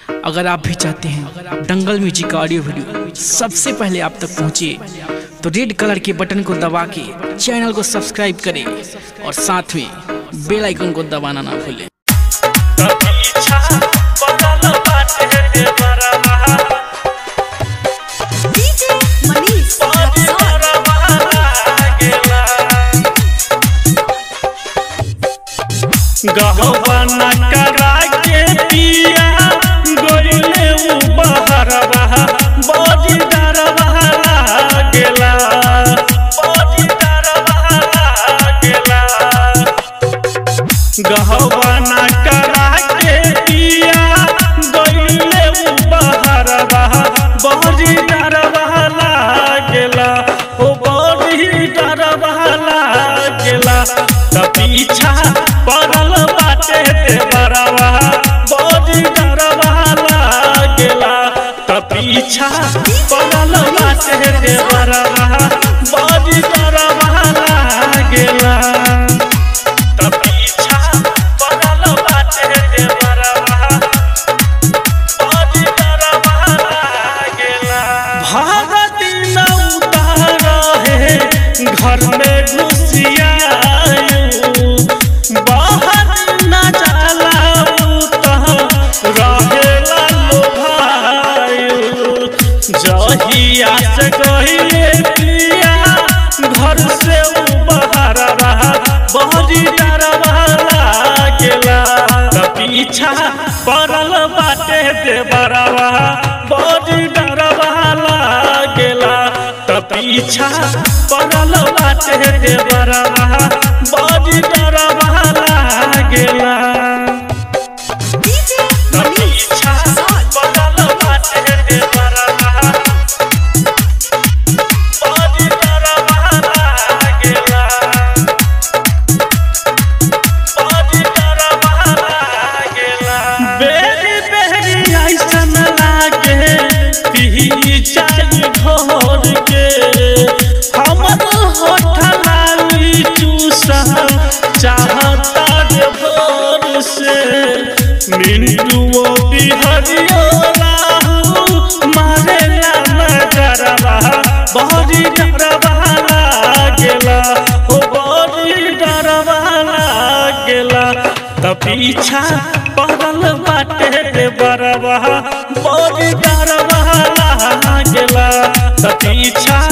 अगर आप भी चाहते हैं दंगल म्यूजिक का ऑडियो वीडियो सबसे पहले आप तक पहुंचे तो रेड कलर के बटन को दबा के चैनल को सब्सक्राइब करें और साथ में बेल आइकन को दबाना ना भूलें। गहवाना करा के पिया गोइले उ बहरवा बड़ी डरवा लागेला बड़ी डरवा लागेला। गहवाना करा के पिया गोइले उ बहरवा बड़ी डरवा लागेला ओ बड़ी डरवा लागेला। त पीछा पड़ल बाटे देवरवा बड़ी डरवा लागेला। त पीछा पड़ल बाटे देवरवा बड़ी डरवा लागेला। त पीछा पड़ल बाटे देवरवा बड़ी डरवा लागेला। भारत न उतारा है घर में घुसिया बाहर न जाला रहेला लोभायु। जहिया से गहिले पिया घर से बाहर रहा बड़ी डरवा लागेला। त पीछा पड़ल बाटे देवरवा बड़ी डरवा लागेला। त पीछा पड़ल बाटे देवरवा बड़ी डरवा लागेला। त पीछा पड़ल बाटे देवरवा बड़ी डरवा लागेला बड़ी डरवा लागेला। बेरी बेरी ऐसन लागे पी चाय घोर के हमर होठ लाली चूसा चाहता रे भोर से। मिंटुओ बिहरियो राहु मारेला नजरवा बड़ी डरवा लागेला ओ बड़ी डरवा लागेला। त पीछा पड़ल बाटे देवरवा बड़ी डरवा लागेला। त पीछा